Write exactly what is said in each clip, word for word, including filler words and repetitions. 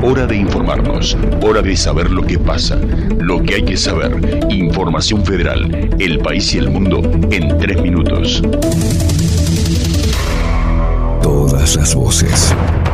Hora de informarnos, hora de saber lo que pasa, lo que hay que saber. Información Federal, el país y el mundo en tres minutos. Todas las voces.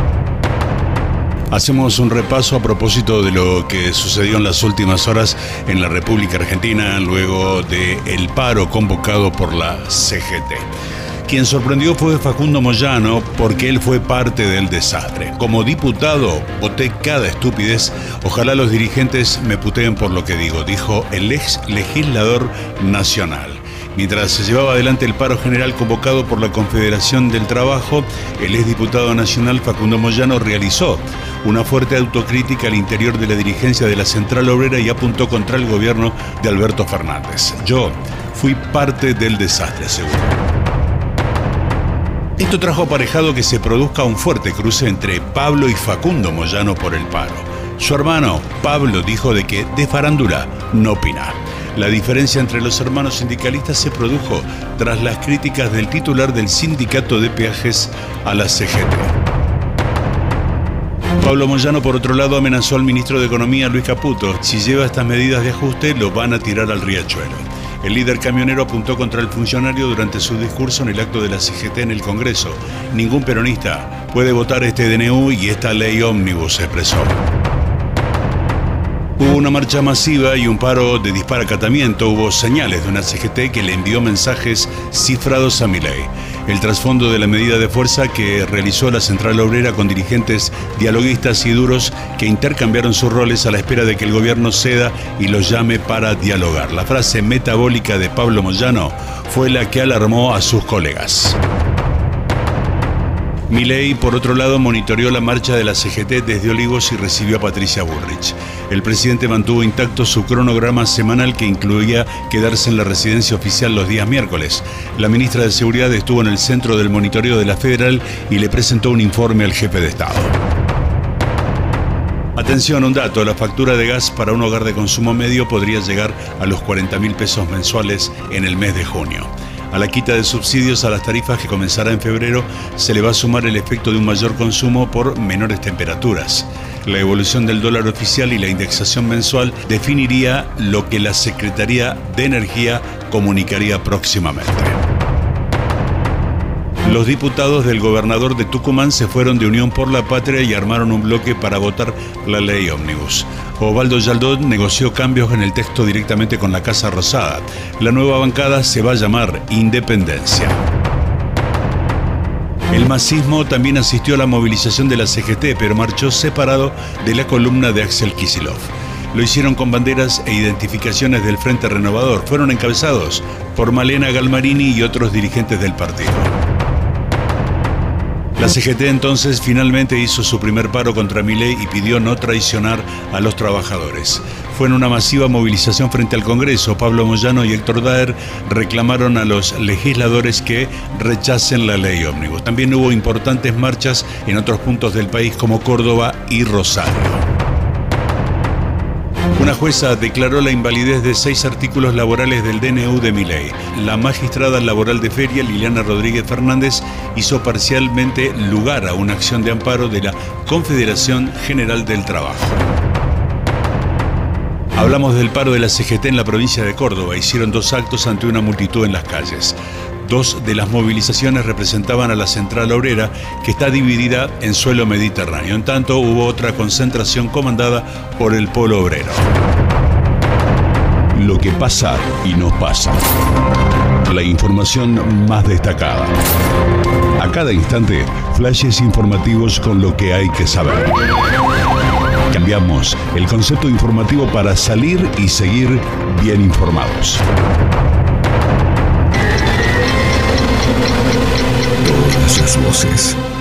Hacemos un repaso a propósito de lo que sucedió en las últimas horas en la República Argentina luego del paro convocado por la C G T. Quien sorprendió fue Facundo Moyano porque él fue parte del desastre. Como diputado voté cada estupidez, ojalá los dirigentes me puteen por lo que digo, dijo el ex legislador nacional. Mientras se llevaba adelante el paro general convocado por la Confederación del Trabajo, el exdiputado nacional Facundo Moyano realizó una fuerte autocrítica al interior de la dirigencia de la Central Obrera y apuntó contra el gobierno de Alberto Fernández. Yo fui parte del desastre, aseguró. Esto trajo aparejado que se produzca un fuerte cruce entre Pablo y Facundo Moyano por el paro. Su hermano, Pablo, dijo de que de farándula no opina. La diferencia entre los hermanos sindicalistas se produjo tras las críticas del titular del sindicato de peajes a la C G T. Pablo Moyano, por otro lado, amenazó al ministro de Economía, Luis Caputo. Si lleva estas medidas de ajuste, lo van a tirar al riachuelo. El líder camionero apuntó contra el funcionario durante su discurso en el acto de la C G T en el Congreso. Ningún peronista puede votar este D N U y esta ley ómnibus, expresó. Hubo una marcha masiva y un paro de disparacatamiento. Hubo señales de una C G T que le envió mensajes cifrados a Milei. El trasfondo de la medida de fuerza que realizó la Central Obrera con dirigentes dialoguistas y duros que intercambiaron sus roles a la espera de que el gobierno ceda y los llame para dialogar. La frase metabólica de Pablo Moyano fue la que alarmó a sus colegas. Milei, por otro lado, monitoreó la marcha de la C G T desde Olivos y recibió a Patricia Bullrich. El presidente mantuvo intacto su cronograma semanal que incluía quedarse en la residencia oficial los días miércoles. La ministra de Seguridad estuvo en el centro del monitoreo de la Federal y le presentó un informe al jefe de Estado. Atención, un dato, la factura de gas para un hogar de consumo medio podría llegar a los cuarenta mil pesos mensuales en el mes de junio. A la quita de subsidios a las tarifas que comenzará en febrero se le va a sumar el efecto de un mayor consumo por menores temperaturas. La evolución del dólar oficial y la indexación mensual definiría lo que la Secretaría de Energía comunicaría próximamente. Los diputados del gobernador de Tucumán se fueron de Unión por la Patria y armaron un bloque para votar la ley ómnibus. Osvaldo Yaldó negoció cambios en el texto directamente con la Casa Rosada. La nueva bancada se va a llamar Independencia. El masismo también asistió a la movilización de la C G T, pero marchó separado de la columna de Axel Kicillof. Lo hicieron con banderas e identificaciones del Frente Renovador. Fueron encabezados por Malena Galmarini y otros dirigentes del partido. La C G T entonces finalmente hizo su primer paro contra Milei y pidió no traicionar a los trabajadores. Fue en una masiva movilización frente al Congreso. Pablo Moyano y Héctor Daer reclamaron a los legisladores que rechacen la ley ómnibus. También hubo importantes marchas en otros puntos del país como Córdoba y Rosario. Una jueza declaró la invalidez de seis artículos laborales del D N U de Milei. La magistrada laboral de Feria, Liliana Rodríguez Fernández, hizo parcialmente lugar a una acción de amparo de la Confederación General del Trabajo. Hablamos del paro de la C G T en la provincia de Córdoba. Hicieron dos actos ante una multitud en las calles. Dos de las movilizaciones representaban a la Central Obrera, que está dividida en suelo mediterráneo. En tanto, hubo otra concentración comandada por el Polo Obrero. Lo que pasa y no pasa. La información más destacada. A cada instante, flashes informativos con lo que hay que saber. Cambiamos el concepto informativo para salir y seguir bien informados. Todas las voces.